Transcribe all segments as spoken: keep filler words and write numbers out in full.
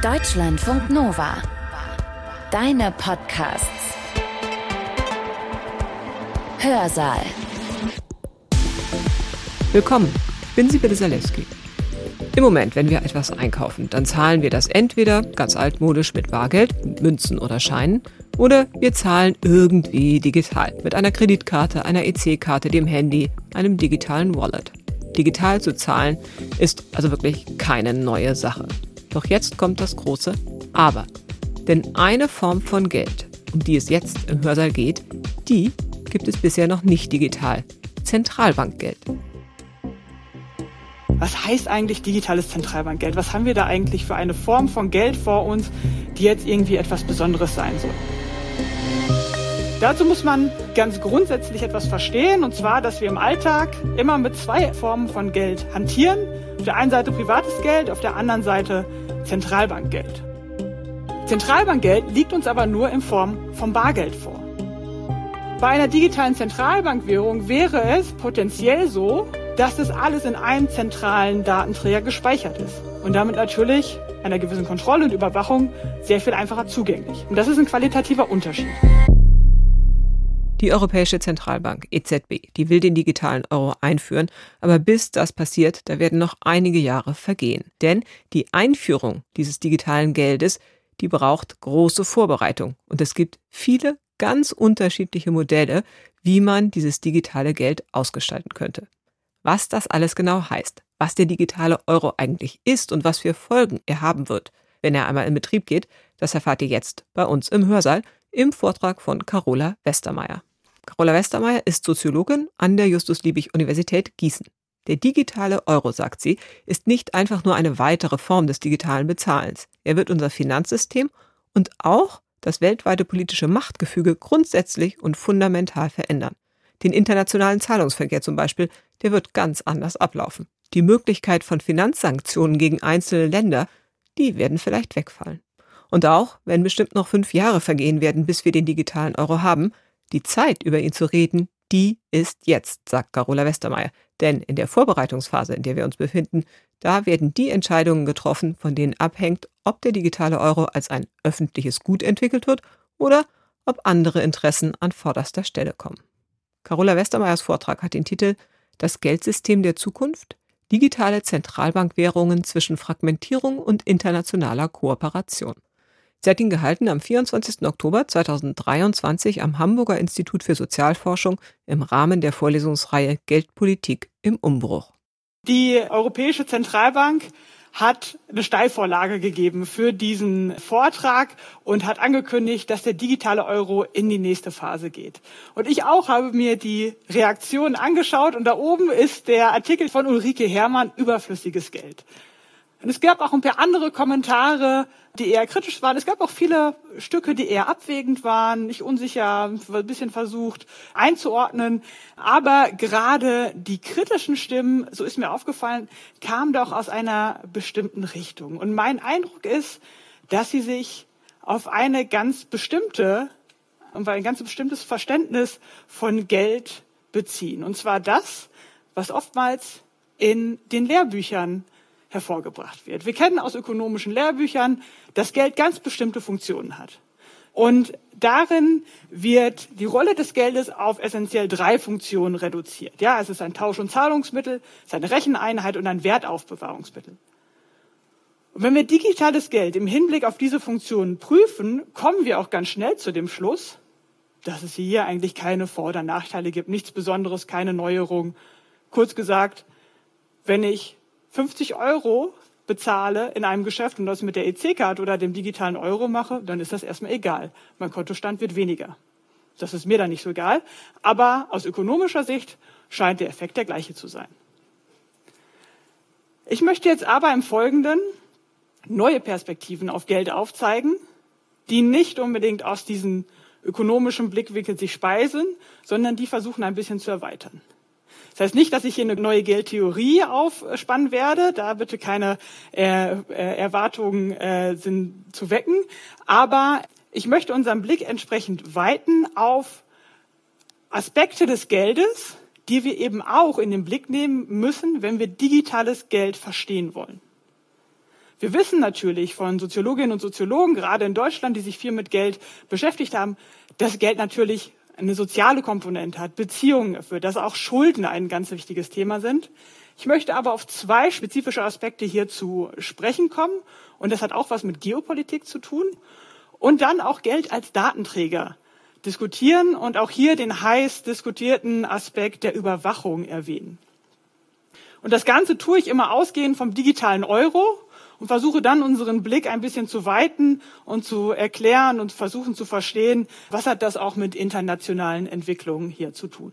Deutschlandfunk Nova. Deine Podcasts. Hörsaal. Willkommen, ich bin Sibylle Zalewski. Im Moment, wenn wir etwas einkaufen, dann zahlen wir das entweder ganz altmodisch mit Bargeld, mit Münzen oder Scheinen, oder wir zahlen irgendwie digital mit einer Kreditkarte, einer E C-Karte, dem Handy, einem digitalen Wallet. Digital zu zahlen ist also wirklich keine neue Sache. Doch jetzt kommt das große Aber. Denn eine Form von Geld, um die es jetzt im Hörsaal geht, die gibt es bisher noch nicht digital. Zentralbankgeld. Was heißt eigentlich digitales Zentralbankgeld? Was haben wir da eigentlich für eine Form von Geld vor uns, die jetzt irgendwie etwas Besonderes sein soll? Dazu muss man ganz grundsätzlich etwas verstehen, und zwar, dass wir im Alltag immer mit zwei Formen von Geld hantieren. Auf der einen Seite privates Geld, auf der anderen Seite Zentralbankgeld. Zentralbankgeld liegt uns aber nur in Form von Bargeld vor. Bei einer digitalen Zentralbankwährung wäre es potenziell so, dass das alles in einem zentralen Datenträger gespeichert ist und damit natürlich einer gewissen Kontrolle und Überwachung sehr viel einfacher zugänglich. Und das ist ein qualitativer Unterschied. Die Europäische Zentralbank, E Z B, die will den digitalen Euro einführen, aber bis das passiert, da werden noch einige Jahre vergehen. Denn die Einführung dieses digitalen Geldes, die braucht große Vorbereitung. Und es gibt viele ganz unterschiedliche Modelle, wie man dieses digitale Geld ausgestalten könnte. Was das alles genau heißt, was der digitale Euro eigentlich ist und was für Folgen er haben wird, wenn er einmal in Betrieb geht, das erfahrt ihr jetzt bei uns im Hörsaal im Vortrag von Carola Westermeier. Carola Westermeier ist Soziologin an der Justus-Liebig-Universität Gießen. Der digitale Euro, sagt sie, ist nicht einfach nur eine weitere Form des digitalen Bezahlens. Er wird unser Finanzsystem und auch das weltweite politische Machtgefüge grundsätzlich und fundamental verändern. Den internationalen Zahlungsverkehr zum Beispiel, der wird ganz anders ablaufen. Die Möglichkeit von Finanzsanktionen gegen einzelne Länder, die werden vielleicht wegfallen. Und auch, wenn bestimmt noch fünf Jahre vergehen werden, bis wir den digitalen Euro haben, die Zeit, über ihn zu reden, die ist jetzt, sagt Carola Westermeier. Denn in der Vorbereitungsphase, in der wir uns befinden, da werden die Entscheidungen getroffen, von denen abhängt, ob der digitale Euro als ein öffentliches Gut entwickelt wird oder ob andere Interessen an vorderster Stelle kommen. Carola Westermeiers Vortrag hat den Titel »Das Geldsystem der Zukunft? Digitale Zentralbankwährungen zwischen Fragmentierung und internationaler Kooperation«. Sie hat ihn gehalten am vierundzwanzigsten Oktober zweitausenddreiundzwanzig am Hamburger Institut für Sozialforschung im Rahmen der Vorlesungsreihe Geldpolitik im Umbruch. Die Europäische Zentralbank hat eine Steilvorlage gegeben für diesen Vortrag und hat angekündigt, dass der digitale Euro in die nächste Phase geht. Und ich auch habe mir die Reaktionen angeschaut und da oben ist der Artikel von Ulrike Herrmann, überflüssiges Geld. Und es gab auch ein paar andere Kommentare, die eher kritisch waren. Es gab auch viele Stücke, die eher abwägend waren, nicht unsicher, ein bisschen versucht einzuordnen. Aber gerade die kritischen Stimmen, so ist mir aufgefallen, kamen doch aus einer bestimmten Richtung. Und mein Eindruck ist, dass sie sich auf eine ganz bestimmte, auf ein ganz bestimmtes Verständnis von Geld beziehen. Und zwar das, was oftmals in den Lehrbüchern hervorgebracht wird. Wir kennen aus ökonomischen Lehrbüchern, dass Geld ganz bestimmte Funktionen hat. Und darin wird die Rolle des Geldes auf essentiell drei Funktionen reduziert. Ja, es ist ein Tausch- und Zahlungsmittel, es ist eine Recheneinheit und ein Wertaufbewahrungsmittel. Und wenn wir digitales Geld im Hinblick auf diese Funktionen prüfen, kommen wir auch ganz schnell zu dem Schluss, dass es hier eigentlich keine Vor- oder Nachteile gibt, nichts Besonderes, keine Neuerung. Kurz gesagt, wenn ich fünfzig Euro bezahle in einem Geschäft und das mit der E C-Karte oder dem digitalen Euro mache, dann ist das erstmal egal. Mein Kontostand wird weniger. Das ist mir dann nicht so egal. Aber aus ökonomischer Sicht scheint der Effekt der gleiche zu sein. Ich möchte jetzt aber im Folgenden neue Perspektiven auf Geld aufzeigen, die nicht unbedingt aus diesem ökonomischen Blickwinkel sich speisen, sondern die versuchen ein bisschen zu erweitern. Das heißt nicht, dass ich hier eine neue Geldtheorie aufspannen werde, da bitte keine äh, äh, Erwartungen äh, sind zu wecken, aber ich möchte unseren Blick entsprechend weiten auf Aspekte des Geldes, die wir eben auch in den Blick nehmen müssen, wenn wir digitales Geld verstehen wollen. Wir wissen natürlich von Soziologinnen und Soziologen, gerade in Deutschland, die sich viel mit Geld beschäftigt haben, dass Geld natürlich eine soziale Komponente hat, Beziehungen erfüllt, dass auch Schulden ein ganz wichtiges Thema sind. Ich möchte aber auf zwei spezifische Aspekte hier zu sprechen kommen. Und das hat auch was mit Geopolitik zu tun. Und dann auch Geld als Datenträger diskutieren und auch hier den heiß diskutierten Aspekt der Überwachung erwähnen. Und das Ganze tue ich immer ausgehend vom digitalen Euro und versuche dann unseren Blick ein bisschen zu weiten und zu erklären und versuchen zu verstehen, was hat das auch mit internationalen Entwicklungen hier zu tun.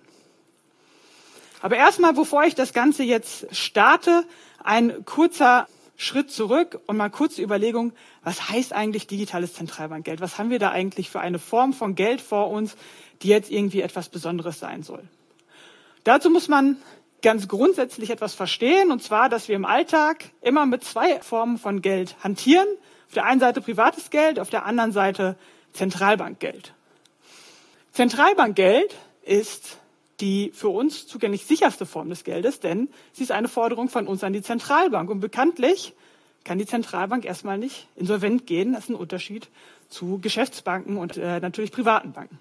Aber erstmal, bevor ich das Ganze jetzt starte, ein kurzer Schritt zurück und mal kurze Überlegung, was heißt eigentlich digitales Zentralbankgeld? Was haben wir da eigentlich für eine Form von Geld vor uns, die jetzt irgendwie etwas Besonderes sein soll? Dazu muss man ganz grundsätzlich etwas verstehen, und zwar, dass wir im Alltag immer mit zwei Formen von Geld hantieren. Auf der einen Seite privates Geld, auf der anderen Seite Zentralbankgeld. Zentralbankgeld ist die für uns zugänglich sicherste Form des Geldes, denn sie ist eine Forderung von uns an die Zentralbank. Und bekanntlich kann die Zentralbank erstmal nicht insolvent gehen. Das ist ein Unterschied zu Geschäftsbanken und äh, natürlich privaten Banken.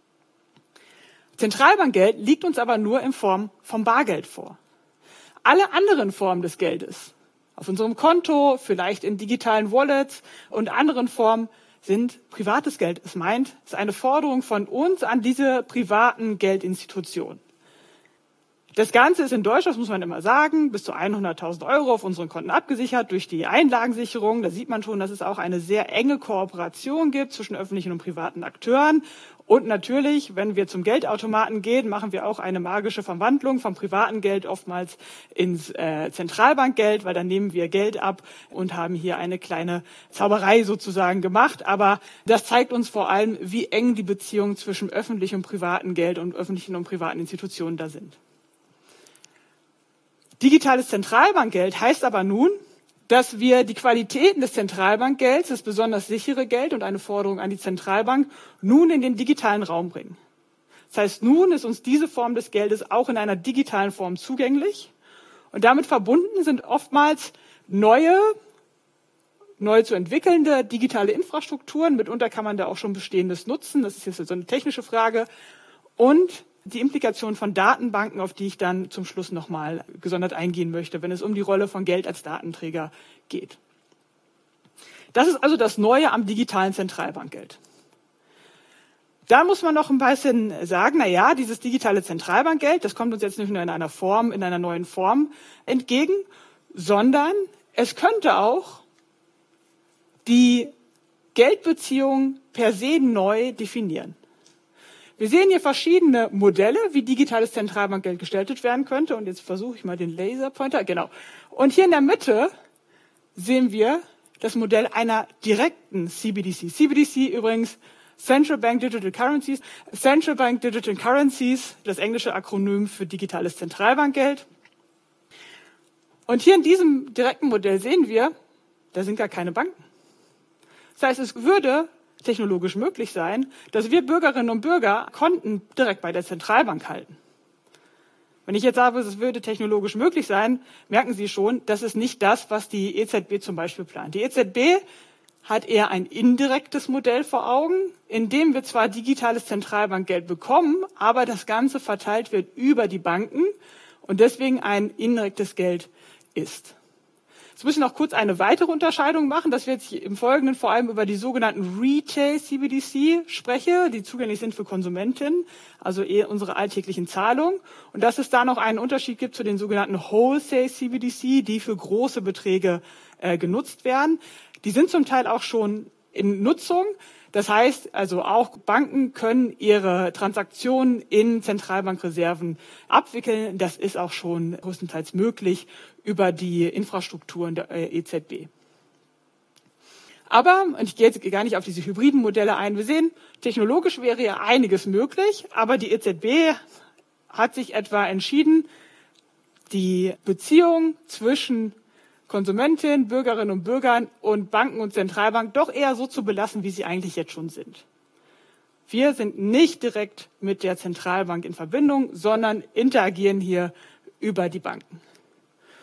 Zentralbankgeld liegt uns aber nur in Form von Bargeld vor. Alle anderen Formen des Geldes, auf unserem Konto, vielleicht in digitalen Wallets und anderen Formen, sind privates Geld. Es meint, es ist eine Forderung von uns an diese privaten Geldinstitutionen. Das Ganze ist in Deutschland, das muss man immer sagen, bis zu hunderttausend Euro auf unseren Konten abgesichert durch die Einlagensicherung. Da sieht man schon, dass es auch eine sehr enge Kooperation gibt zwischen öffentlichen und privaten Akteuren. Und natürlich, wenn wir zum Geldautomaten gehen, machen wir auch eine magische Verwandlung vom privaten Geld oftmals ins äh, Zentralbankgeld, weil dann nehmen wir Geld ab und haben hier eine kleine Zauberei sozusagen gemacht. Aber das zeigt uns vor allem, wie eng die Beziehungen zwischen öffentlichem und privatem Geld und öffentlichen und privaten Institutionen da sind. Digitales Zentralbankgeld heißt aber nun, dass wir die Qualitäten des Zentralbankgelds, das besonders sichere Geld und eine Forderung an die Zentralbank, nun in den digitalen Raum bringen. Das heißt, nun ist uns diese Form des Geldes auch in einer digitalen Form zugänglich. Und damit verbunden sind oftmals neue, neu zu entwickelnde digitale Infrastrukturen. Mitunter kann man da auch schon Bestehendes nutzen. Das ist jetzt so eine technische Frage. Und die Implikation von Datenbanken, auf die ich dann zum Schluss nochmal gesondert eingehen möchte, wenn es um die Rolle von Geld als Datenträger geht. Das ist also das Neue am digitalen Zentralbankgeld. Da muss man noch ein bisschen sagen, na ja, dieses digitale Zentralbankgeld, das kommt uns jetzt nicht nur in einer Form, in einer neuen Form entgegen, sondern es könnte auch die Geldbeziehung per se neu definieren. Wir sehen hier verschiedene Modelle, wie digitales Zentralbankgeld gestaltet werden könnte. Und jetzt versuche ich mal den Laserpointer. Genau. Und hier in der Mitte sehen wir das Modell einer direkten C B D C. C B D C übrigens Central Bank Digital Currencies. Central Bank Digital Currencies, das englische Akronym für digitales Zentralbankgeld. Und hier in diesem direkten Modell sehen wir, da sind gar keine Banken. Das heißt, es würde technologisch möglich sein, dass wir Bürgerinnen und Bürger Konten direkt bei der Zentralbank halten. Wenn ich jetzt sage, es würde technologisch möglich sein, merken Sie schon, das ist nicht das, was die E Z B zum Beispiel plant. Die E Z B hat eher ein indirektes Modell vor Augen, in dem wir zwar digitales Zentralbankgeld bekommen, aber das Ganze verteilt wird über die Banken und deswegen ein indirektes Geld ist. Jetzt müssen wir noch kurz eine weitere Unterscheidung machen, dass wir jetzt im Folgenden vor allem über die sogenannten Retail C B D C spreche, die zugänglich sind für Konsumentinnen, also eher unsere alltäglichen Zahlungen. Und dass es da noch einen Unterschied gibt zu den sogenannten Wholesale C B D C, die für große Beträge äh, genutzt werden. Die sind zum Teil auch schon in Nutzung. Das heißt also auch Banken können ihre Transaktionen in Zentralbankreserven abwickeln. Das ist auch schon größtenteils möglich über die Infrastrukturen der E Z B. Aber, und ich gehe jetzt gar nicht auf diese hybriden Modelle ein, wir sehen, technologisch wäre ja einiges möglich, aber die E Z B hat sich etwa entschieden, die Beziehung zwischen Konsumentinnen, Bürgerinnen und Bürgern und Banken und Zentralbank doch eher so zu belassen, wie sie eigentlich jetzt schon sind. Wir sind nicht direkt mit der Zentralbank in Verbindung, sondern interagieren hier über die Banken.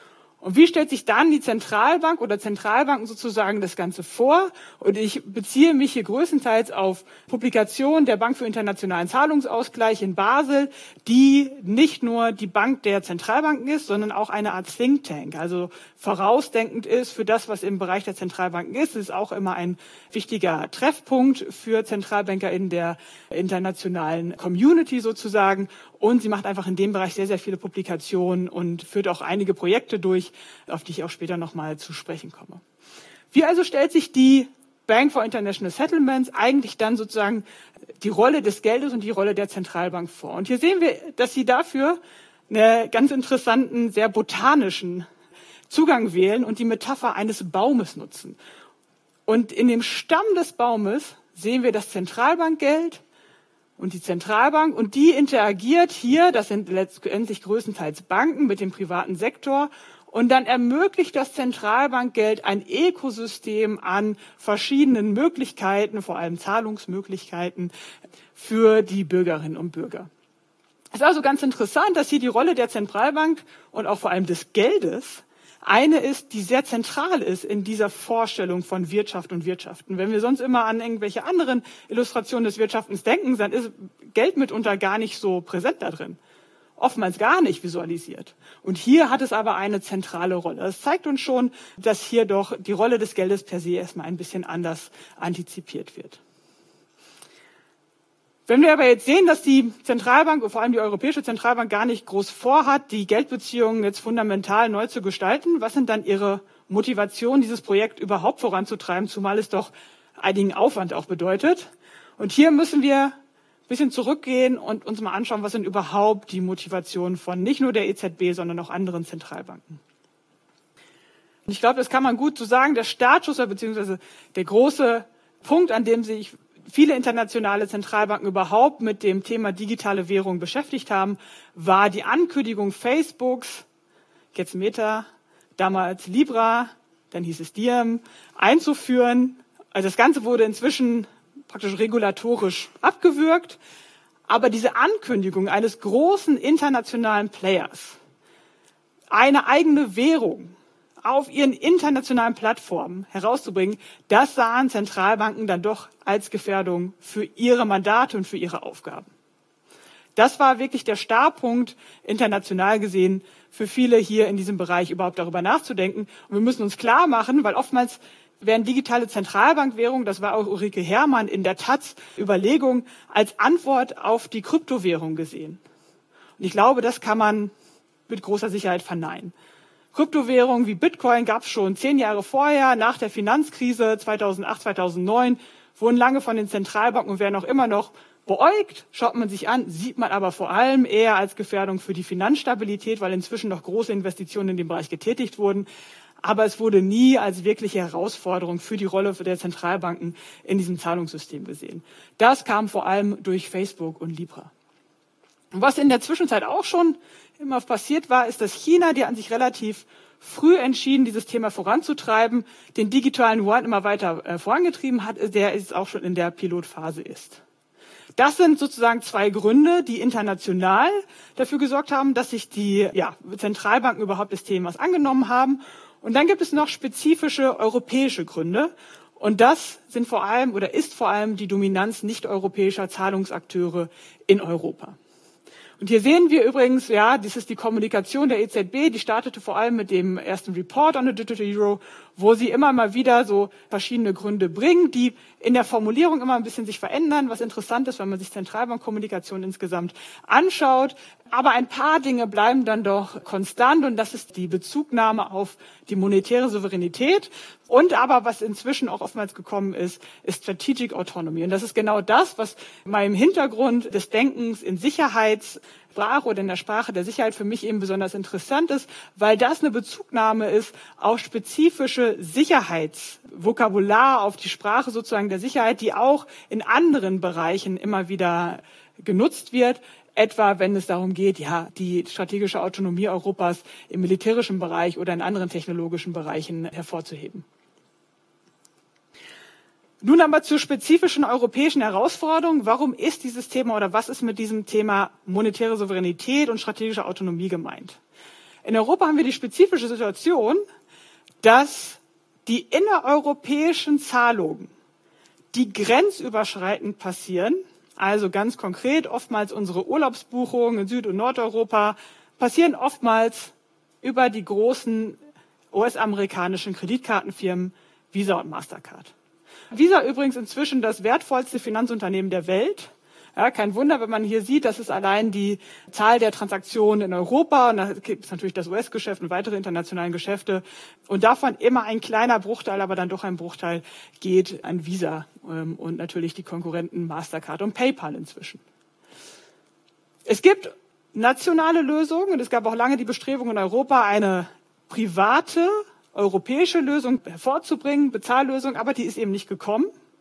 Und wie stellt sich dann die Zentralbank oder Zentralbanken sozusagen das Ganze vor? Und ich beziehe mich hier größtenteils auf Publikationen der Bank für internationalen Zahlungsausgleich in Basel, die nicht nur die Bank der Zentralbanken ist, sondern auch eine Art Think Tank, also vorausdenkend ist für das, was im Bereich der Zentralbanken ist. Es ist auch immer ein wichtiger Treffpunkt für Zentralbanker in der internationalen Community sozusagen. Und sie macht einfach in dem Bereich sehr, sehr viele Publikationen und führt auch einige Projekte durch, auf die ich auch später nochmal zu sprechen komme. Wie also stellt sich die Bank for International Settlements eigentlich dann sozusagen die Rolle des Geldes und die Rolle der Zentralbank vor? Und hier sehen wir, dass sie dafür einen ganz interessanten, sehr botanischen Zugang wählen und die Metapher eines Baumes nutzen. Und in dem Stamm des Baumes sehen wir das Zentralbankgeld und die Zentralbank, und die interagiert hier, das sind letztendlich größtenteils Banken mit dem privaten Sektor, und dann ermöglicht das Zentralbankgeld ein Ökosystem an verschiedenen Möglichkeiten, vor allem Zahlungsmöglichkeiten für die Bürgerinnen und Bürger. Es ist also ganz interessant, dass hier die Rolle der Zentralbank und auch vor allem des Geldes eine ist, die sehr zentral ist in dieser Vorstellung von Wirtschaft und Wirtschaften. Wenn wir sonst immer an irgendwelche anderen Illustrationen des Wirtschaftens denken, dann ist Geld mitunter gar nicht so präsent da drin. Oftmals gar nicht visualisiert. Und hier hat es aber eine zentrale Rolle. Das zeigt uns schon, dass hier doch die Rolle des Geldes per se erstmal ein bisschen anders antizipiert wird. Wenn wir aber jetzt sehen, dass die Zentralbank und vor allem die Europäische Zentralbank gar nicht groß vorhat, die Geldbeziehungen jetzt fundamental neu zu gestalten, was sind dann ihre Motivationen, dieses Projekt überhaupt voranzutreiben, zumal es doch einigen Aufwand auch bedeutet? Und hier müssen wir ein bisschen zurückgehen und uns mal anschauen, was sind überhaupt die Motivationen von nicht nur der E Z B, sondern auch anderen Zentralbanken. Und ich glaube, das kann man gut so sagen, der Startschuss bzw. der große Punkt, an dem sich viele internationale Zentralbanken überhaupt mit dem Thema digitale Währung beschäftigt haben, war die Ankündigung Facebooks, jetzt Meta, damals Libra, dann hieß es Diem, einzuführen. Also das Ganze wurde inzwischen praktisch regulatorisch abgewürgt. Aber diese Ankündigung eines großen internationalen Players, eine eigene Währung auf ihren internationalen Plattformen herauszubringen, das sahen Zentralbanken dann doch als Gefährdung für ihre Mandate und für ihre Aufgaben. Das war wirklich der Startpunkt, international gesehen, für viele hier in diesem Bereich überhaupt darüber nachzudenken. Und wir müssen uns klar machen, weil oftmals werden digitale Zentralbankwährungen, das war auch Ulrike Herrmann in der Taz Überlegung, als Antwort auf die Kryptowährung gesehen. Und ich glaube, das kann man mit großer Sicherheit verneinen. Kryptowährungen wie Bitcoin gab es schon zehn Jahre vorher, nach der Finanzkrise zweitausendacht, zweitausendneun, wurden lange von den Zentralbanken und werden auch immer noch beäugt, schaut man sich an, sieht man aber vor allem eher als Gefährdung für die Finanzstabilität, weil inzwischen noch große Investitionen in dem Bereich getätigt wurden. Aber es wurde nie als wirkliche Herausforderung für die Rolle der Zentralbanken in diesem Zahlungssystem gesehen. Das kam vor allem durch Facebook und Libra. Und was in der Zwischenzeit auch schon immer passiert war, ist, dass China, die an sich relativ früh entschieden, dieses Thema voranzutreiben, den digitalen Yuan immer weiter äh, vorangetrieben hat, der jetzt auch schon in der Pilotphase ist. Das sind sozusagen zwei Gründe, die international dafür gesorgt haben, dass sich die ja, Zentralbanken überhaupt des Themas angenommen haben. Und dann gibt es noch spezifische europäische Gründe. Und das sind vor allem oder ist vor allem die Dominanz nicht-europäischer Zahlungsakteure in Europa. Und hier sehen wir übrigens, ja, das ist die Kommunikation der E Z B, die startete vor allem mit dem ersten Report on the Digital Euro, wo sie immer mal wieder so verschiedene Gründe bringen, die in der Formulierung immer ein bisschen sich verändern, was interessant ist, wenn man sich Zentralbankkommunikation insgesamt anschaut. Aber ein paar Dinge bleiben dann doch konstant und das ist die Bezugnahme auf die monetäre Souveränität. Und aber, was inzwischen auch oftmals gekommen ist, ist Strategic Autonomy. Und das ist genau das, was mal im Hintergrund des Denkens in Sicherheitssprache oder in der Sprache der Sicherheit für mich eben besonders interessant ist, weil das eine Bezugnahme ist auf spezifische Sicherheitsvokabular, auf die Sprache sozusagen der Sicherheit, die auch in anderen Bereichen immer wieder genutzt wird. Etwa, wenn es darum geht, ja, die strategische Autonomie Europas im militärischen Bereich oder in anderen technologischen Bereichen hervorzuheben. Nun aber zur spezifischen europäischen Herausforderung. Warum ist dieses Thema oder was ist mit diesem Thema monetäre Souveränität und strategische Autonomie gemeint? In Europa haben wir die spezifische Situation, dass die innereuropäischen Zahlungen, die grenzüberschreitend passieren, also ganz konkret oftmals unsere Urlaubsbuchungen in Süd- und Nordeuropa, passieren oftmals über die großen U S-amerikanischen Kreditkartenfirmen Visa und Mastercard. Visa übrigens inzwischen das wertvollste Finanzunternehmen der Welt. Ja, kein Wunder, wenn man hier sieht, das ist allein die Zahl der Transaktionen in Europa, und da gibt es natürlich das U S-Geschäft und weitere internationalen Geschäfte, und davon immer ein kleiner Bruchteil, aber dann doch ein Bruchteil geht an Visa ähm, und natürlich die Konkurrenten Mastercard und PayPal inzwischen. Es gibt nationale Lösungen, und es gab auch lange die Bestrebung in Europa, eine private europäische Lösung hervorzubringen, Bezahllösung, aber die ist eben nicht gekommen.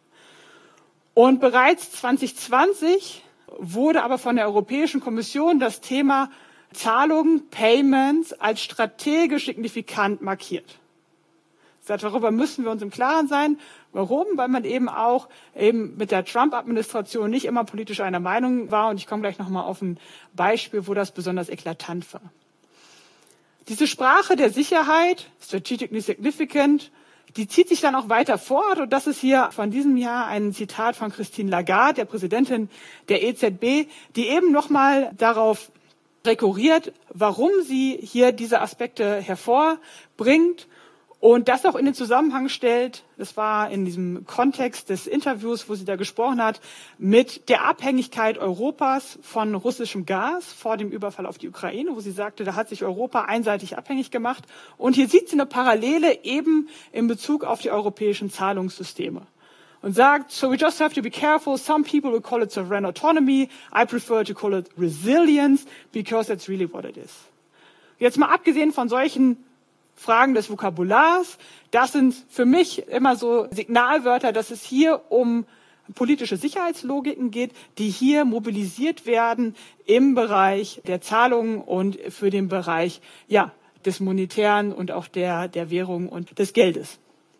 Und bereits zwanzig zwanzig wurde aber von der Europäischen Kommission das Thema Zahlungen, Payments als strategisch signifikant markiert. Darüber müssen wir uns im Klaren sein. Warum? Weil man eben auch eben mit der Trump-Administration nicht immer politisch einer Meinung war. Und ich komme gleich nochmal auf ein Beispiel, wo das besonders eklatant war. Diese Sprache der Sicherheit, strategically significant, die zieht sich dann auch weiter fort. Und das ist hier von diesem Jahr ein Zitat von Christine Lagarde, der Präsidentin der E Z B, die eben nochmal darauf rekurriert, warum sie hier diese Aspekte hervorbringt und das auch in den Zusammenhang stellt, das war in diesem Kontext des Interviews, wo sie da gesprochen hat, mit der Abhängigkeit Europas von russischem Gas vor dem Überfall auf die Ukraine, wo sie sagte, da hat sich Europa einseitig abhängig gemacht. Und hier sieht sie eine Parallele eben in Bezug auf die europäischen Zahlungssysteme. Und sagt, so we just have to be careful. Some people will call it sovereign autonomy. I prefer to call it resilience, because that's really what it is. Jetzt mal abgesehen von solchen Fragen des Vokabulars, das sind für mich immer so Signalwörter, dass es hier um politische Sicherheitslogiken geht, die hier mobilisiert werden im Bereich der Zahlungen und für den Bereich, ja, des Monetären und auch der, der Währung und des Geldes.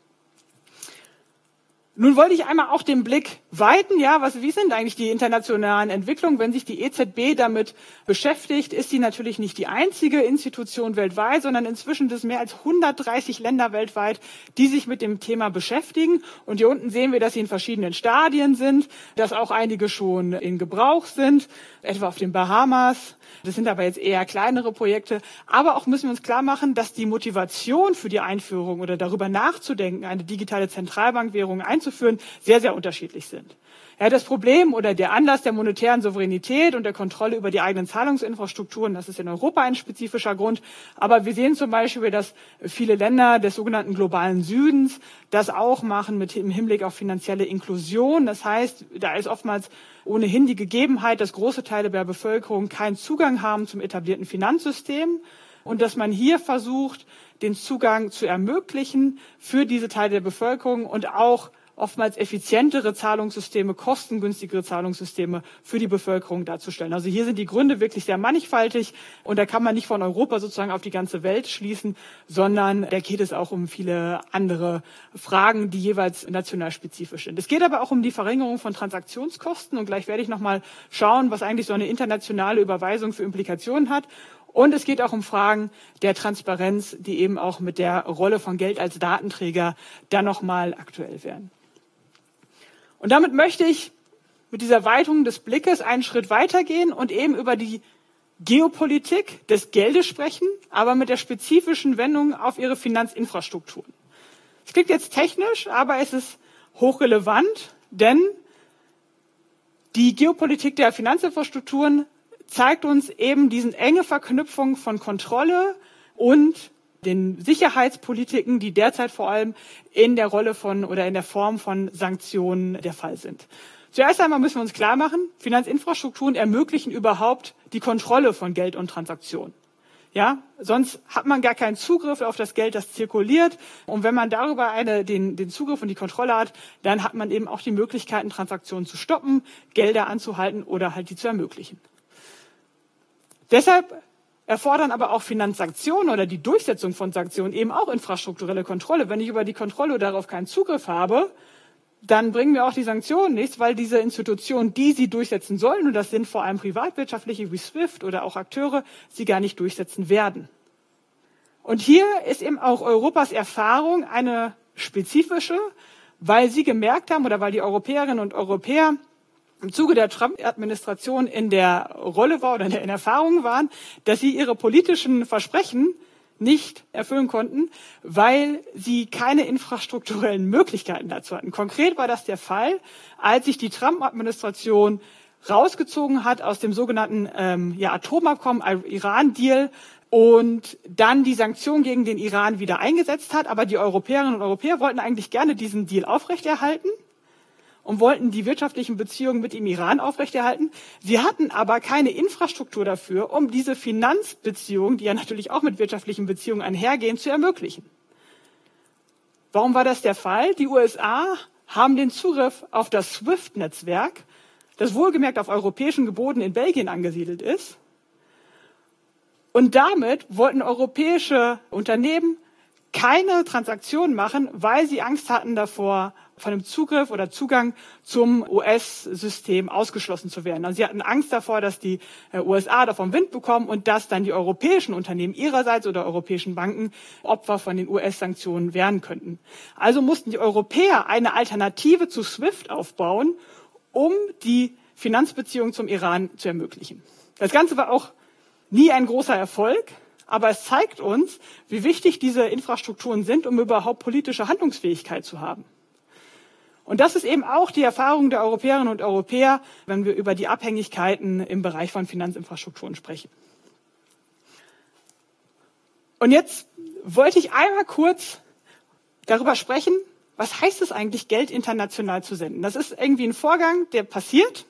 Nun wollte ich einmal auch den Blick weiten, ja, was, wie sind eigentlich die internationalen Entwicklungen? Wenn sich die E Z B damit beschäftigt, ist sie natürlich nicht die einzige Institution weltweit, sondern inzwischen sind es mehr als hundertdreißig Länder weltweit, die sich mit dem Thema beschäftigen. Und hier unten sehen wir, dass sie in verschiedenen Stadien sind, dass auch einige schon in Gebrauch sind, etwa auf den Bahamas. Das sind aber jetzt eher kleinere Projekte. Aber auch müssen wir uns klar machen, dass die Motivation für die Einführung oder darüber nachzudenken, eine digitale Zentralbankwährung einzuführen, sehr, sehr unterschiedlich sind. Ja, das Problem oder der Anlass der monetären Souveränität und der Kontrolle über die eigenen Zahlungsinfrastrukturen, das ist in Europa ein spezifischer Grund. Aber wir sehen zum Beispiel, dass viele Länder des sogenannten globalen Südens das auch machen mit im Hinblick auf finanzielle Inklusion. Das heißt, da ist oftmals ohnehin die Gegebenheit, dass große Teile der Bevölkerung keinen Zugang haben zum etablierten Finanzsystem und dass man hier versucht, den Zugang zu ermöglichen für diese Teile der Bevölkerung und auch oftmals effizientere Zahlungssysteme, kostengünstigere Zahlungssysteme für die Bevölkerung darzustellen. Also hier sind die Gründe wirklich sehr mannigfaltig und da kann man nicht von Europa sozusagen auf die ganze Welt schließen, sondern da geht es auch um viele andere Fragen, die jeweils national spezifisch sind. Es geht aber auch um die Verringerung von Transaktionskosten und gleich werde ich nochmal schauen, was eigentlich so eine internationale Überweisung für Implikationen hat. Und es geht auch um Fragen der Transparenz, die eben auch mit der Rolle von Geld als Datenträger dann nochmal aktuell werden. Und damit möchte ich mit dieser Weitung des Blickes einen Schritt weitergehen und eben über die Geopolitik des Geldes sprechen, aber mit der spezifischen Wendung auf ihre Finanzinfrastrukturen. Es klingt jetzt technisch, aber es ist hochrelevant, denn die Geopolitik der Finanzinfrastrukturen zeigt uns eben diese enge Verknüpfung von Kontrolle und den Sicherheitspolitiken, die derzeit vor allem in der Rolle von oder in der Form von Sanktionen der Fall sind. Zuerst einmal müssen wir uns klar machen, Finanzinfrastrukturen ermöglichen überhaupt die Kontrolle von Geld und Transaktionen. Ja, sonst hat man gar keinen Zugriff auf das Geld, das zirkuliert. Und wenn man darüber eine, den, den Zugriff und die Kontrolle hat, dann hat man eben auch die Möglichkeiten, Transaktionen zu stoppen, Gelder anzuhalten oder halt die zu ermöglichen. Deshalb erfordern aber auch Finanzsanktionen oder die Durchsetzung von Sanktionen eben auch infrastrukturelle Kontrolle. Wenn ich über die Kontrolle darauf keinen Zugriff habe, dann bringen mir auch die Sanktionen nichts, weil diese Institutionen, die sie durchsetzen sollen, und das sind vor allem privatwirtschaftliche wie SWIFT oder auch Akteure, sie gar nicht durchsetzen werden. Und hier ist eben auch Europas Erfahrung eine spezifische, weil sie gemerkt haben oder weil die Europäerinnen und Europäer im Zuge der Trump-Administration in der Rolle war oder in Erfahrung waren, dass sie ihre politischen Versprechen nicht erfüllen konnten, weil sie keine infrastrukturellen Möglichkeiten dazu hatten. Konkret war das der Fall, als sich die Trump-Administration rausgezogen hat aus dem sogenannten ähm, ja, Atomabkommen, Iran-Deal, und dann die Sanktionen gegen den Iran wieder eingesetzt hat. Aber die Europäerinnen und Europäer wollten eigentlich gerne diesen Deal aufrechterhalten und wollten die wirtschaftlichen Beziehungen mit dem Iran aufrechterhalten. Sie hatten aber keine Infrastruktur dafür, um diese Finanzbeziehungen, die ja natürlich auch mit wirtschaftlichen Beziehungen einhergehen, zu ermöglichen. Warum war das der Fall? Die U S A haben den Zugriff auf das SWIFT-Netzwerk, das wohlgemerkt auf europäischen Geboten in Belgien angesiedelt ist. Und damit wollten europäische Unternehmen keine Transaktionen machen, weil sie Angst hatten davor, von dem Zugriff oder Zugang zum U S-System ausgeschlossen zu werden. Also sie hatten Angst davor, dass die U S A davon Wind bekommen und dass dann die europäischen Unternehmen ihrerseits oder europäischen Banken Opfer von den U S-Sanktionen werden könnten. Also mussten die Europäer eine Alternative zu SWIFT aufbauen, um die Finanzbeziehungen zum Iran zu ermöglichen. Das Ganze war auch nie ein großer Erfolg, aber es zeigt uns, wie wichtig diese Infrastrukturen sind, um überhaupt politische Handlungsfähigkeit zu haben. Und das ist eben auch die Erfahrung der Europäerinnen und Europäer, wenn wir über die Abhängigkeiten im Bereich von Finanzinfrastrukturen sprechen. Und jetzt wollte ich einmal kurz darüber sprechen, was heißt es eigentlich, Geld international zu senden? Das ist irgendwie ein Vorgang, der passiert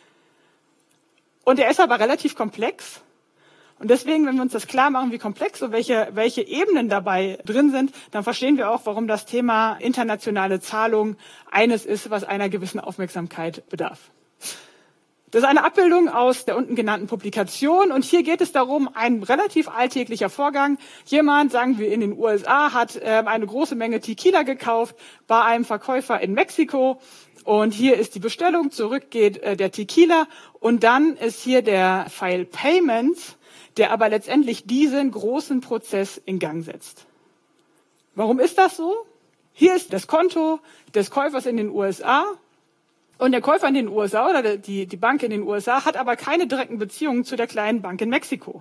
und der ist aber relativ komplex. Und deswegen, wenn wir uns das klar machen, wie komplex und welche, welche Ebenen dabei drin sind, dann verstehen wir auch, warum das Thema internationale Zahlung eines ist, was einer gewissen Aufmerksamkeit bedarf. Das ist eine Abbildung aus der unten genannten Publikation und hier geht es darum, ein relativ alltäglicher Vorgang. Jemand, sagen wir in den U S A, hat äh, eine große Menge Tequila gekauft bei einem Verkäufer in Mexiko. Und hier ist die Bestellung, zurück geht äh, der Tequila und dann ist hier der File Payments, der aber letztendlich diesen großen Prozess in Gang setzt. Warum ist das so? Hier ist das Konto des Käufers in den U S A und der Käufer in den U S A oder die, die Bank in den U S A hat aber keine direkten Beziehungen zu der kleinen Bank in Mexiko.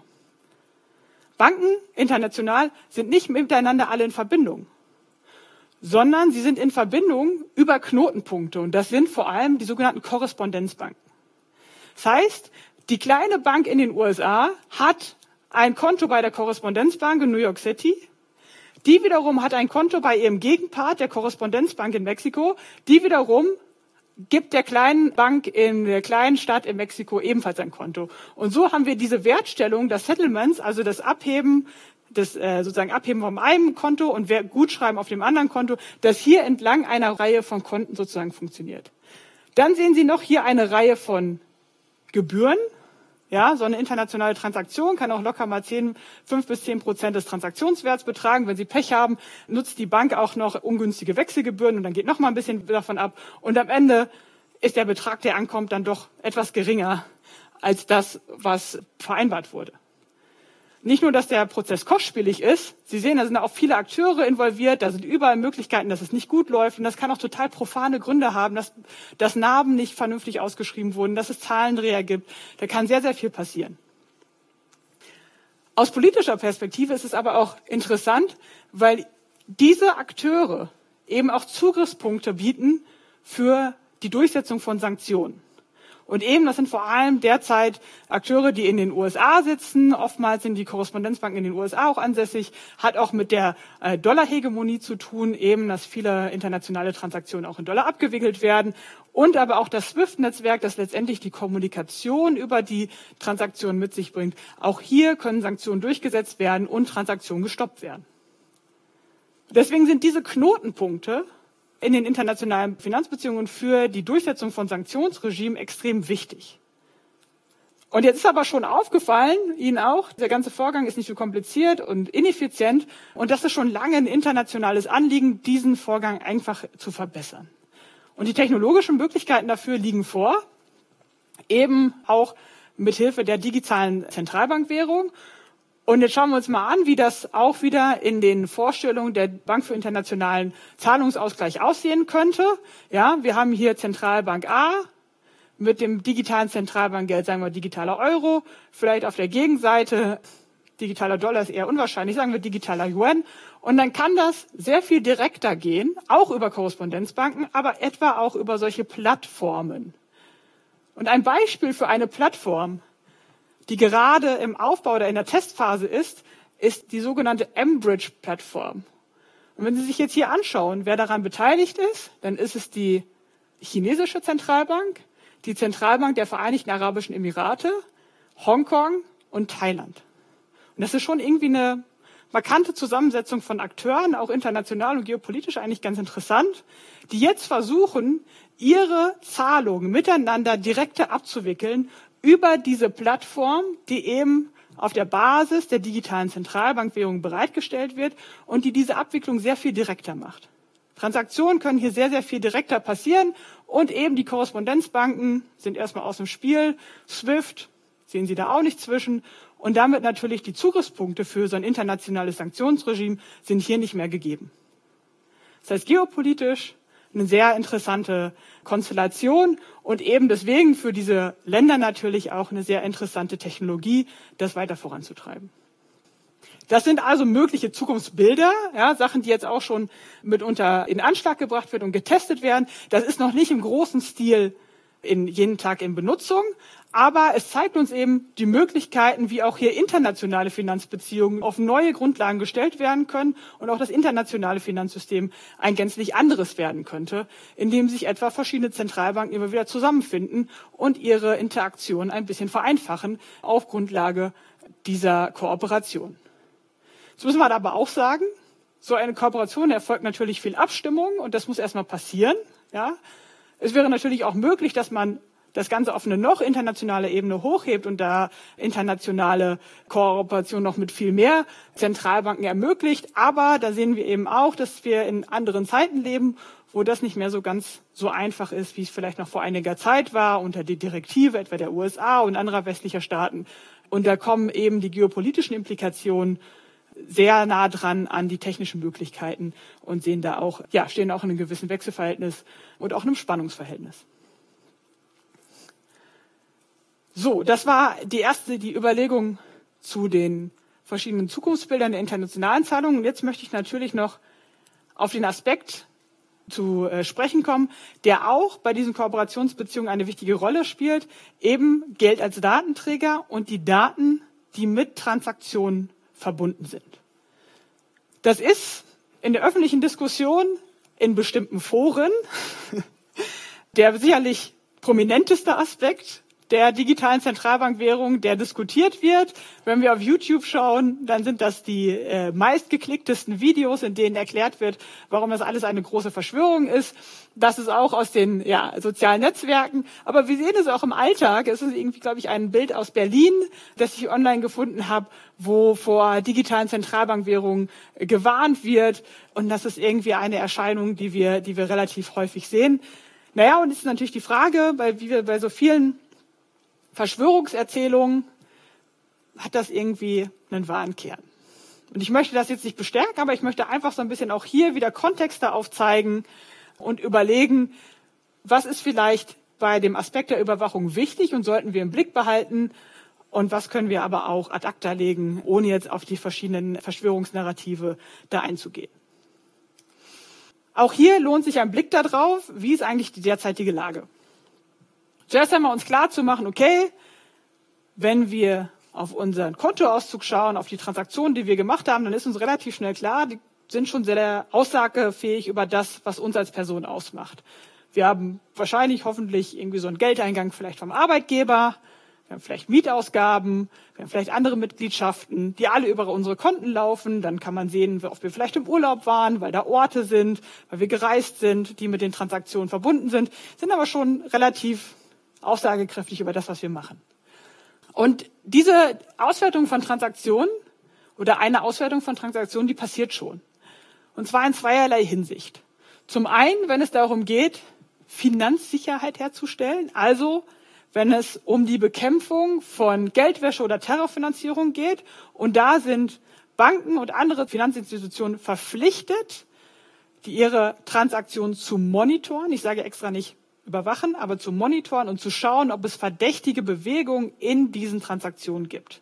Banken international sind nicht miteinander alle in Verbindung, sondern sie sind in Verbindung über Knotenpunkte und das sind vor allem die sogenannten Korrespondenzbanken. Das heißt, die kleine Bank in den U S A hat ein Konto bei der Korrespondenzbank in New York City. Die wiederum hat ein Konto bei ihrem Gegenpart, der Korrespondenzbank in Mexiko. Die wiederum gibt der kleinen Bank in der kleinen Stadt in Mexiko ebenfalls ein Konto. Und so haben wir diese Wertstellung des Settlements, also das Abheben, das äh, sozusagen Abheben vom einen Konto und Gutschreiben auf dem anderen Konto, das hier entlang einer Reihe von Konten sozusagen funktioniert. Dann sehen Sie noch hier eine Reihe von Gebühren. Ja, so eine internationale Transaktion kann auch locker mal zehn, fünf bis zehn Prozent des Transaktionswerts betragen. Wenn Sie Pech haben, nutzt die Bank auch noch ungünstige Wechselgebühren und dann geht noch mal ein bisschen davon ab. Und am Ende ist der Betrag, der ankommt, dann doch etwas geringer als das, was vereinbart wurde. Nicht nur, dass der Prozess kostspielig ist. Sie sehen, da sind auch viele Akteure involviert. Da sind überall Möglichkeiten, dass es nicht gut läuft. Und das kann auch total profane Gründe haben, dass, dass Narben nicht vernünftig ausgeschrieben wurden, dass es Zahlendreher gibt. Da kann sehr, sehr viel passieren. Aus politischer Perspektive ist es aber auch interessant, weil diese Akteure eben auch Zugriffspunkte bieten für die Durchsetzung von Sanktionen. Und eben, das sind vor allem derzeit Akteure, die in den U S A sitzen. Oftmals sind die Korrespondenzbanken in den U S A auch ansässig. Hat auch mit der äh, Dollarhegemonie zu tun, eben, dass viele internationale Transaktionen auch in Dollar abgewickelt werden. Und aber auch das SWIFT-Netzwerk, das letztendlich die Kommunikation über die Transaktionen mit sich bringt. Auch hier können Sanktionen durchgesetzt werden und Transaktionen gestoppt werden. Deswegen sind diese Knotenpunkte in den internationalen Finanzbeziehungen für die Durchsetzung von Sanktionsregimen extrem wichtig. Und jetzt ist aber schon aufgefallen, Ihnen auch, der ganze Vorgang ist nicht so kompliziert und ineffizient und das ist schon lange ein internationales Anliegen, diesen Vorgang einfach zu verbessern. Und die technologischen Möglichkeiten dafür liegen vor, eben auch mithilfe der digitalen Zentralbankwährung. Und jetzt schauen wir uns mal an, wie das auch wieder in den Vorstellungen der Bank für internationalen Zahlungsausgleich aussehen könnte. Ja, wir haben hier Zentralbank A mit dem digitalen Zentralbankgeld, sagen wir digitaler Euro, vielleicht auf der Gegenseite digitaler Dollar ist eher unwahrscheinlich, sagen wir digitaler Yuan. Und dann kann das sehr viel direkter gehen, auch über Korrespondenzbanken, aber etwa auch über solche Plattformen. Und ein Beispiel für eine Plattform, die gerade im Aufbau oder in der Testphase ist, ist die sogenannte M-Bridge-Plattform. Und wenn Sie sich jetzt hier anschauen, wer daran beteiligt ist, dann ist es die chinesische Zentralbank, die Zentralbank der Vereinigten Arabischen Emirate, Hongkong und Thailand. Und das ist schon irgendwie eine markante Zusammensetzung von Akteuren, auch international und geopolitisch eigentlich ganz interessant, die jetzt versuchen, ihre Zahlungen miteinander direkter abzuwickeln über diese Plattform, die eben auf der Basis der digitalen Zentralbankwährung bereitgestellt wird und die diese Abwicklung sehr viel direkter macht. Transaktionen können hier sehr, sehr viel direkter passieren und eben die Korrespondenzbanken sind erstmal aus dem Spiel. SWIFT sehen Sie da auch nicht zwischen und damit natürlich die Zugriffspunkte für so ein internationales Sanktionsregime sind hier nicht mehr gegeben. Das heißt, geopolitisch eine sehr interessante Konstellation und eben deswegen für diese Länder natürlich auch eine sehr interessante Technologie, das weiter voranzutreiben. Das sind also mögliche Zukunftsbilder, ja, Sachen, die jetzt auch schon mitunter in Anschlag gebracht werden und getestet werden. Das ist noch nicht im großen Stil in jeden Tag in Benutzung, aber es zeigt uns eben die Möglichkeiten, wie auch hier internationale Finanzbeziehungen auf neue Grundlagen gestellt werden können und auch das internationale Finanzsystem ein gänzlich anderes werden könnte, indem sich etwa verschiedene Zentralbanken immer wieder zusammenfinden und ihre Interaktion ein bisschen vereinfachen auf Grundlage dieser Kooperation. Jetzt müssen wir aber auch sagen, so eine Kooperation erfolgt natürlich viel Abstimmung und das muss erstmal passieren, ja. Es wäre natürlich auch möglich, dass man das Ganze auf eine noch internationale Ebene hochhebt und da internationale Kooperation noch mit viel mehr Zentralbanken ermöglicht. Aber da sehen wir eben auch, dass wir in anderen Zeiten leben, wo das nicht mehr so ganz so einfach ist, wie es vielleicht noch vor einiger Zeit war, unter der Direktive etwa der U S A und anderer westlicher Staaten. Und da kommen eben die geopolitischen Implikationen sehr nah dran an die technischen Möglichkeiten und sehen da auch, ja, stehen auch in einem gewissen Wechselverhältnis und auch in einem Spannungsverhältnis. So, das war die erste, die Überlegung zu den verschiedenen Zukunftsbildern der internationalen Zahlungen. Und jetzt möchte ich natürlich noch auf den Aspekt zu äh, sprechen kommen, der auch bei diesen Kooperationsbeziehungen eine wichtige Rolle spielt, eben Geld als Datenträger und die Daten, die mit Transaktionen verbunden sind. Das ist in der öffentlichen Diskussion in bestimmten Foren der sicherlich prominenteste Aspekt der digitalen Zentralbankwährung, der diskutiert wird. Wenn wir auf YouTube schauen, dann sind das die äh, meistgeklicktesten Videos, in denen erklärt wird, warum das alles eine große Verschwörung ist. Das ist auch aus den ja, sozialen Netzwerken. Aber wir sehen es auch im Alltag. Es ist irgendwie, glaube ich, ein Bild aus Berlin, das ich online gefunden habe, wo vor digitalen Zentralbankwährungen äh, gewarnt wird. Und das ist irgendwie eine Erscheinung, die wir, die wir relativ häufig sehen. Naja, und es ist natürlich die Frage, weil wie wir bei so vielen Verschwörungserzählungen hat das irgendwie einen wahren Kern. Und ich möchte das jetzt nicht bestärken, aber ich möchte einfach so ein bisschen auch hier wieder Kontexte aufzeigen und überlegen, was ist vielleicht bei dem Aspekt der Überwachung wichtig und sollten wir im Blick behalten und was können wir aber auch ad acta legen, ohne jetzt auf die verschiedenen Verschwörungsnarrative da einzugehen. Auch hier lohnt sich ein Blick darauf, wie ist eigentlich die derzeitige Lage. Zuerst einmal uns klar zu machen, okay, wenn wir auf unseren Kontoauszug schauen, auf die Transaktionen, die wir gemacht haben, dann ist uns relativ schnell klar, die sind schon sehr aussagefähig über das, was uns als Person ausmacht. Wir haben wahrscheinlich, hoffentlich irgendwie so einen Geldeingang vielleicht vom Arbeitgeber, wir haben vielleicht Mietausgaben, wir haben vielleicht andere Mitgliedschaften, die alle über unsere Konten laufen. Dann kann man sehen, ob wir vielleicht im Urlaub waren, weil da Orte sind, weil wir gereist sind, die mit den Transaktionen verbunden sind, sind aber schon relativ aussagekräftig über das, was wir machen. Und diese Auswertung von Transaktionen oder eine Auswertung von Transaktionen, die passiert schon. Und zwar in zweierlei Hinsicht. Zum einen, wenn es darum geht, Finanzsicherheit herzustellen, also wenn es um die Bekämpfung von Geldwäsche oder Terrorfinanzierung geht. Und da sind Banken und andere Finanzinstitutionen verpflichtet, die ihre Transaktionen zu monitoren. Ich sage extra nicht überwachen, aber zu monitoren und zu schauen, ob es verdächtige Bewegungen in diesen Transaktionen gibt.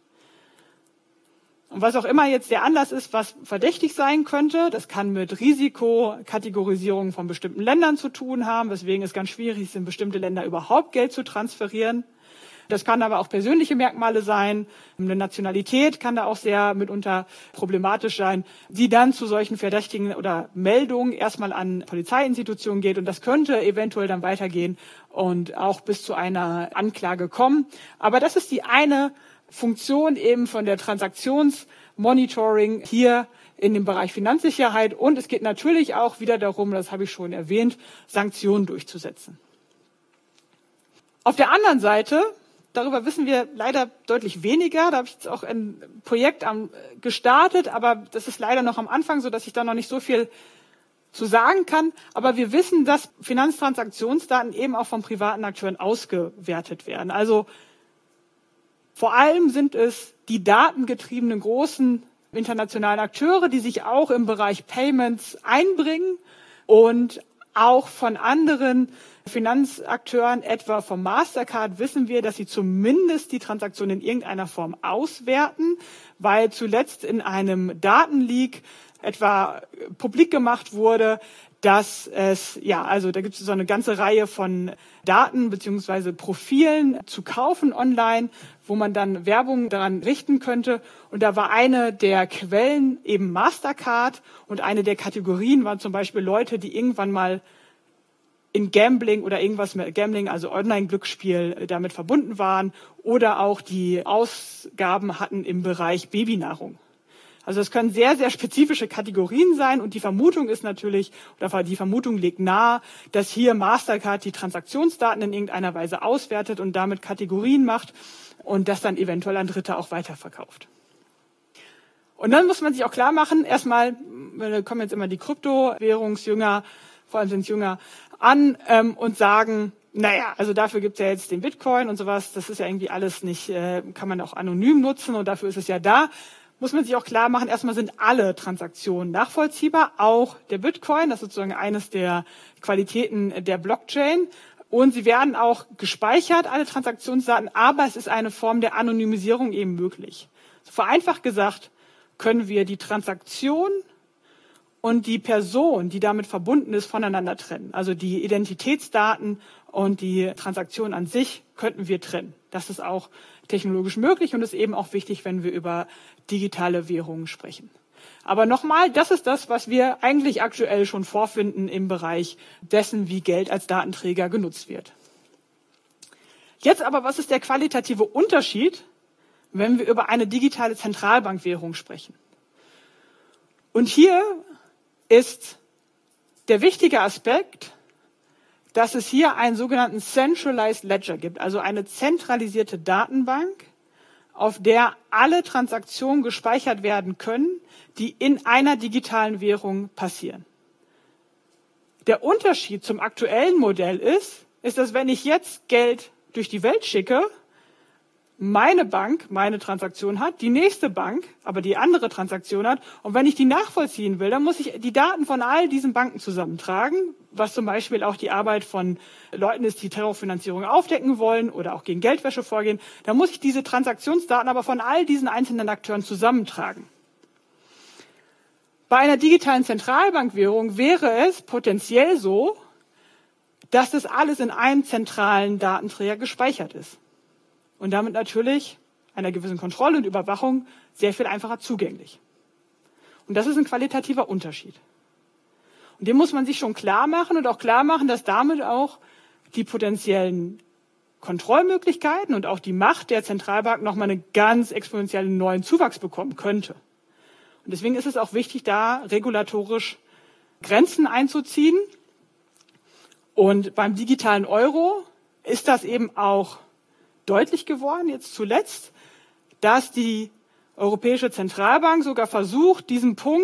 Und was auch immer jetzt der Anlass ist, was verdächtig sein könnte, das kann mit Risikokategorisierung von bestimmten Ländern zu tun haben, weswegen es ganz schwierig ist, in bestimmte Länder überhaupt Geld zu transferieren. Das kann aber auch persönliche Merkmale sein. Eine Nationalität kann da auch sehr mitunter problematisch sein, die dann zu solchen verdächtigen oder Meldungen erstmal an Polizeiinstitutionen geht. Und das könnte eventuell dann weitergehen und auch bis zu einer Anklage kommen. Aber das ist die eine Funktion eben von der Transaktionsmonitoring hier in dem Bereich Finanzsicherheit. Und es geht natürlich auch wieder darum, das habe ich schon erwähnt, Sanktionen durchzusetzen. Auf der anderen Seite, darüber wissen wir leider deutlich weniger. Da habe ich jetzt auch ein Projekt gestartet, aber das ist leider noch am Anfang, so dass ich da noch nicht so viel zu sagen kann. Aber wir wissen, dass Finanztransaktionsdaten eben auch von privaten Akteuren ausgewertet werden. Also vor allem sind es die datengetriebenen großen internationalen Akteure, die sich auch im Bereich Payments einbringen und auch von anderen Finanzakteuren, etwa vom Mastercard, wissen wir, dass sie zumindest die Transaktion in irgendeiner Form auswerten, weil zuletzt in einem Datenleak etwa publik gemacht wurde, dass es, ja, also da gibt es so eine ganze Reihe von Daten beziehungsweise Profilen zu kaufen online, wo man dann Werbung daran richten könnte. Und da war eine der Quellen eben Mastercard und eine der Kategorien waren zum Beispiel Leute, die irgendwann mal in Gambling oder irgendwas mit Gambling, also Online-Glücksspiel, damit verbunden waren oder auch die Ausgaben hatten im Bereich Babynahrung. Also es können sehr, sehr spezifische Kategorien sein und die Vermutung ist natürlich, oder die Vermutung liegt nahe, dass hier Mastercard die Transaktionsdaten in irgendeiner Weise auswertet und damit Kategorien macht und das dann eventuell an Dritte auch weiterverkauft. Und dann muss man sich auch klar machen, erstmal, da kommen jetzt immer die Kryptowährungsjünger, vor allem sind es Jünger, an ähm, und sagen, naja, also dafür gibt es ja jetzt den Bitcoin und sowas, das ist ja irgendwie alles nicht, äh, kann man auch anonym nutzen und dafür ist es ja da. Muss man sich auch klar machen, erstmal sind alle Transaktionen nachvollziehbar, auch der Bitcoin, das ist sozusagen eines der Qualitäten der Blockchain. Und sie werden auch gespeichert, alle Transaktionsdaten, aber es ist eine Form der Anonymisierung eben möglich. So vereinfacht gesagt können wir die Transaktion und die Person, die damit verbunden ist, voneinander trennen. Also die Identitätsdaten und die Transaktion an sich könnten wir trennen. Das ist auch technologisch möglich und ist eben auch wichtig, wenn wir über digitale Währungen sprechen. Aber nochmal, das ist das, was wir eigentlich aktuell schon vorfinden im Bereich dessen, wie Geld als Datenträger genutzt wird. Jetzt aber, was ist der qualitative Unterschied, wenn wir über eine digitale Zentralbankwährung sprechen? Und hier ist der wichtige Aspekt, dass es hier einen sogenannten Centralized Ledger gibt, also eine zentralisierte Datenbank, auf der alle Transaktionen gespeichert werden können, die in einer digitalen Währung passieren. Der Unterschied zum aktuellen Modell ist, ist, dass wenn ich jetzt Geld durch die Welt schicke, meine Bank meine Transaktion hat, die nächste Bank aber die andere Transaktion hat. Und wenn ich die nachvollziehen will, dann muss ich die Daten von all diesen Banken zusammentragen, was zum Beispiel auch die Arbeit von Leuten ist, die Terrorfinanzierung aufdecken wollen oder auch gegen Geldwäsche vorgehen. Da muss ich diese Transaktionsdaten aber von all diesen einzelnen Akteuren zusammentragen. Bei einer digitalen Zentralbankwährung wäre es potenziell so, dass das alles in einem zentralen Datenträger gespeichert ist. Und damit natürlich einer gewissen Kontrolle und Überwachung sehr viel einfacher zugänglich. Und das ist ein qualitativer Unterschied. Und den muss man sich schon klar machen und auch klar machen, dass damit auch die potenziellen Kontrollmöglichkeiten und auch die Macht der Zentralbank nochmal einen ganz exponentiellen neuen Zuwachs bekommen könnte. Und deswegen ist es auch wichtig, da regulatorisch Grenzen einzuziehen. Und beim digitalen Euro ist das eben auch deutlich geworden, jetzt zuletzt, dass die Europäische Zentralbank sogar versucht, diesen Punkt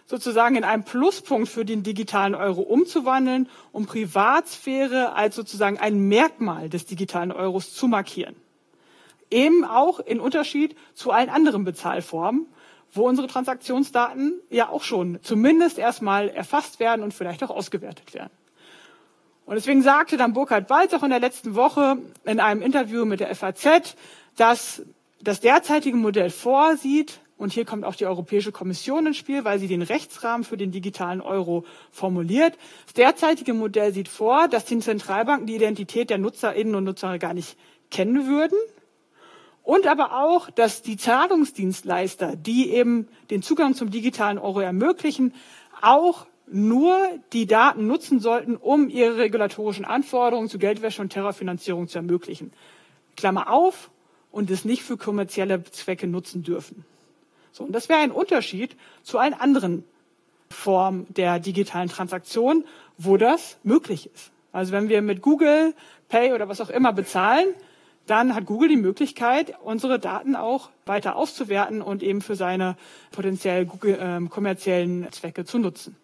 sozusagen in einen Pluspunkt für den digitalen Euro umzuwandeln, um Privatsphäre als sozusagen ein Merkmal des digitalen Euros zu markieren. Eben auch in Unterschied zu allen anderen Bezahlformen, wo unsere Transaktionsdaten ja auch schon zumindest erstmal erfasst werden und vielleicht auch ausgewertet werden. Und deswegen sagte dann Burkhard Balz auch in der letzten Woche in einem Interview mit der F A Z, dass das derzeitige Modell vorsieht, und hier kommt auch die Europäische Kommission ins Spiel, weil sie den Rechtsrahmen für den digitalen Euro formuliert. Das derzeitige Modell sieht vor, dass die Zentralbanken die Identität der Nutzerinnen und Nutzer gar nicht kennen würden. Und aber auch, dass die Zahlungsdienstleister, die eben den Zugang zum digitalen Euro ermöglichen, auch nur die Daten nutzen sollten, um ihre regulatorischen Anforderungen zu Geldwäsche und Terrorfinanzierung zu ermöglichen. Klammer auf, und es nicht für kommerzielle Zwecke nutzen dürfen. So, und das wäre ein Unterschied zu allen anderen Formen der digitalen Transaktion, wo das möglich ist. Also wenn wir mit Google Pay oder was auch immer bezahlen, dann hat Google die Möglichkeit, unsere Daten auch weiter auszuwerten und eben für seine potenziell äh, kommerziellen Zwecke zu nutzen.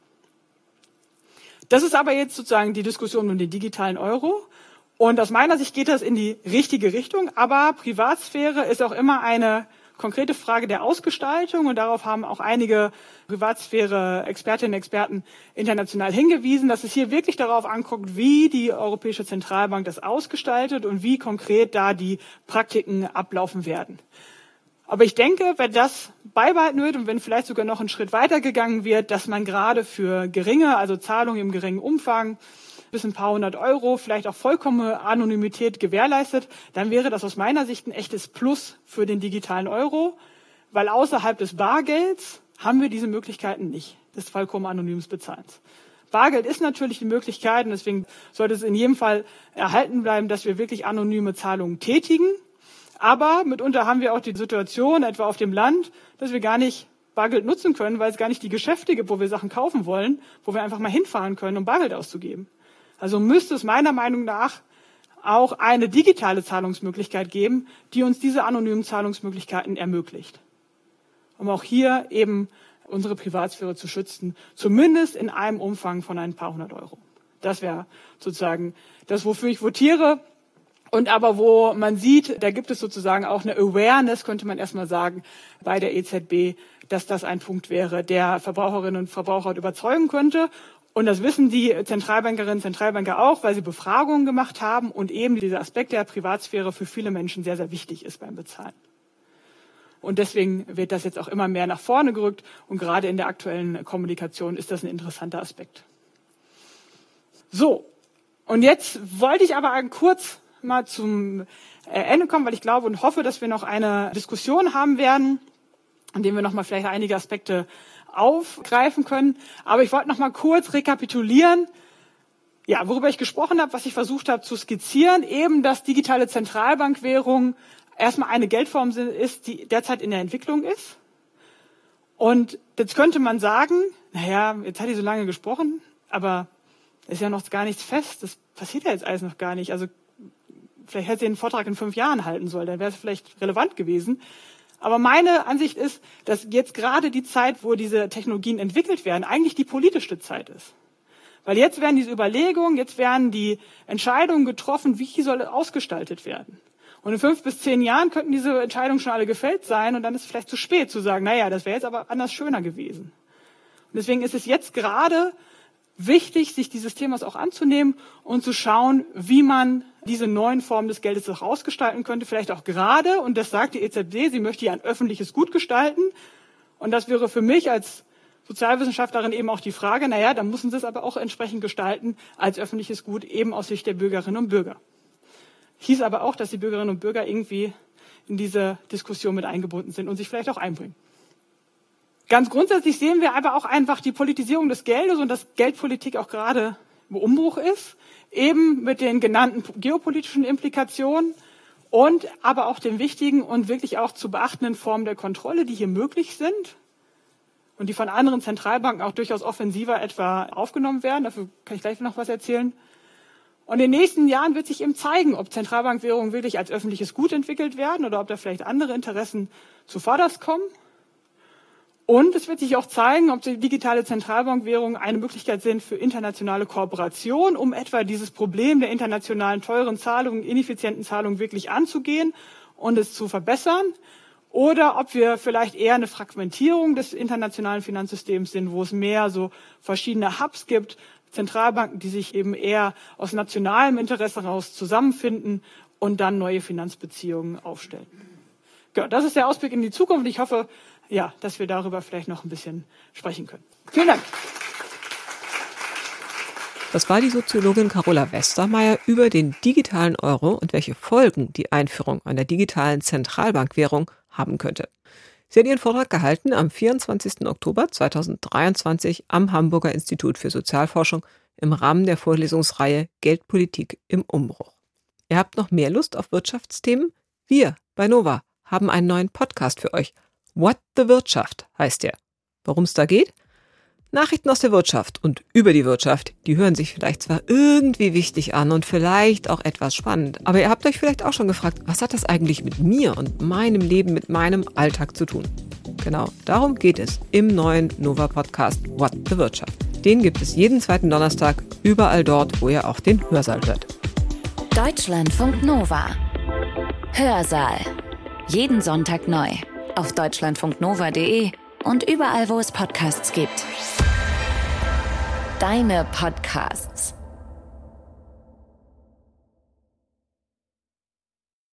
Das ist aber jetzt sozusagen die Diskussion um den digitalen Euro. Und aus meiner Sicht geht das in die richtige Richtung. Aber Privatsphäre ist auch immer eine konkrete Frage der Ausgestaltung. Und darauf haben auch einige Privatsphäre-Expertinnen und Experten international hingewiesen, dass es hier wirklich darauf ankommt, wie die Europäische Zentralbank das ausgestaltet und wie konkret da die Praktiken ablaufen werden. Aber ich denke, wenn das beibehalten wird und wenn vielleicht sogar noch einen Schritt weiter gegangen wird, dass man gerade für geringe, also Zahlungen im geringen Umfang, bis ein paar hundert Euro, vielleicht auch vollkommene Anonymität gewährleistet, dann wäre das aus meiner Sicht ein echtes Plus für den digitalen Euro, weil außerhalb des Bargelds haben wir diese Möglichkeiten nicht, des vollkommen anonymen Bezahlens. Bargeld ist natürlich die Möglichkeit und deswegen sollte es in jedem Fall erhalten bleiben, dass wir wirklich anonyme Zahlungen tätigen. Aber mitunter haben wir auch die Situation, etwa auf dem Land, dass wir gar nicht Bargeld nutzen können, weil es gar nicht die Geschäfte gibt, wo wir Sachen kaufen wollen, wo wir einfach mal hinfahren können, um Bargeld auszugeben. Also müsste es meiner Meinung nach auch eine digitale Zahlungsmöglichkeit geben, die uns diese anonymen Zahlungsmöglichkeiten ermöglicht. Um auch hier eben unsere Privatsphäre zu schützen, zumindest in einem Umfang von ein paar hundert Euro. Das wäre sozusagen das, wofür ich votiere. Und aber wo man sieht, da gibt es sozusagen auch eine Awareness, könnte man erstmal sagen, bei der E Z B, dass das ein Punkt wäre, der Verbraucherinnen und Verbraucher überzeugen könnte. Und das wissen die Zentralbankerinnen und Zentralbanker auch, weil sie Befragungen gemacht haben und eben dieser Aspekt der Privatsphäre für viele Menschen sehr, sehr wichtig ist beim Bezahlen. Und deswegen wird das jetzt auch immer mehr nach vorne gerückt. Und gerade in der aktuellen Kommunikation ist das ein interessanter Aspekt. So, und jetzt wollte ich aber kurz mal zum Ende kommen, weil ich glaube und hoffe, dass wir noch eine Diskussion haben werden, in dem wir noch mal vielleicht einige Aspekte aufgreifen können. Aber ich wollte noch mal kurz rekapitulieren, ja, worüber ich gesprochen habe, was ich versucht habe zu skizzieren, eben, dass digitale Zentralbankwährung erstmal eine Geldform ist, die derzeit in der Entwicklung ist. Und jetzt könnte man sagen, naja, jetzt hat die so lange gesprochen, aber es ist ja noch gar nichts fest, das passiert ja jetzt alles noch gar nicht. Also vielleicht hätte sie den Vortrag in fünf Jahren halten sollen, dann wäre es vielleicht relevant gewesen. Aber meine Ansicht ist, dass jetzt gerade die Zeit, wo diese Technologien entwickelt werden, eigentlich die politischste Zeit ist. Weil jetzt werden diese Überlegungen, jetzt werden die Entscheidungen getroffen, wie soll es ausgestaltet werden. Und in fünf bis zehn Jahren könnten diese Entscheidungen schon alle gefällt sein und dann ist es vielleicht zu spät zu sagen, naja, das wäre jetzt aber anders schöner gewesen. Und deswegen ist es jetzt gerade wichtig, sich dieses Themas auch anzunehmen und zu schauen, wie man diese neuen Formen des Geldes auch ausgestalten könnte, vielleicht auch gerade, und das sagt die E Z B, sie möchte ja ein öffentliches Gut gestalten. Und das wäre für mich als Sozialwissenschaftlerin eben auch die Frage, naja, dann müssen sie es aber auch entsprechend gestalten als öffentliches Gut, eben aus Sicht der Bürgerinnen und Bürger. Hieß aber auch, dass die Bürgerinnen und Bürger irgendwie in diese Diskussion mit eingebunden sind und sich vielleicht auch einbringen. Ganz grundsätzlich sehen wir aber auch einfach die Politisierung des Geldes und dass Geldpolitik auch gerade im Umbruch ist, eben mit den genannten geopolitischen Implikationen und aber auch den wichtigen und wirklich auch zu beachtenden Formen der Kontrolle, die hier möglich sind und die von anderen Zentralbanken auch durchaus offensiver etwa aufgenommen werden. Dafür kann ich gleich noch was erzählen. Und in den nächsten Jahren wird sich eben zeigen, ob Zentralbankwährungen wirklich als öffentliches Gut entwickelt werden oder ob da vielleicht andere Interessen zuvorderst kommen. Und es wird sich auch zeigen, ob die digitale Zentralbankwährungen eine Möglichkeit sind für internationale Kooperation, um etwa dieses Problem der internationalen teuren Zahlungen, ineffizienten Zahlungen wirklich anzugehen und es zu verbessern. Oder ob wir vielleicht eher eine Fragmentierung des internationalen Finanzsystems sind, wo es mehr so verschiedene Hubs gibt, Zentralbanken, die sich eben eher aus nationalem Interesse heraus zusammenfinden und dann neue Finanzbeziehungen aufstellen. Ja, das ist der Ausblick in die Zukunft. Ich hoffe, ja, dass wir darüber vielleicht noch ein bisschen sprechen können. Vielen Dank. Das war die Soziologin Carola Westermeier über den digitalen Euro und welche Folgen die Einführung einer digitalen Zentralbankwährung haben könnte. Sie hat ihren Vortrag gehalten am vierundzwanzigsten Oktober zweitausenddreiundzwanzig am Hamburger Institut für Sozialforschung im Rahmen der Vorlesungsreihe Geldpolitik im Umbruch. Ihr habt noch mehr Lust auf Wirtschaftsthemen? Wir bei Nova haben einen neuen Podcast für euch. What the Wirtschaft heißt der. Worum es da geht? Nachrichten aus der Wirtschaft und über die Wirtschaft, die hören sich vielleicht zwar irgendwie wichtig an und vielleicht auch etwas spannend, aber ihr habt euch vielleicht auch schon gefragt, was hat das eigentlich mit mir und meinem Leben, mit meinem Alltag zu tun? Genau, darum geht es im neuen Nova-Podcast What the Wirtschaft. Den gibt es jeden zweiten Donnerstag, überall dort, wo ihr auch den Hörsaal hört. Deutschlandfunk Nova. Hörsaal. Jeden Sonntag neu. Auf deutschlandfunknova punkt de und überall, wo es Podcasts gibt. Deine Podcasts.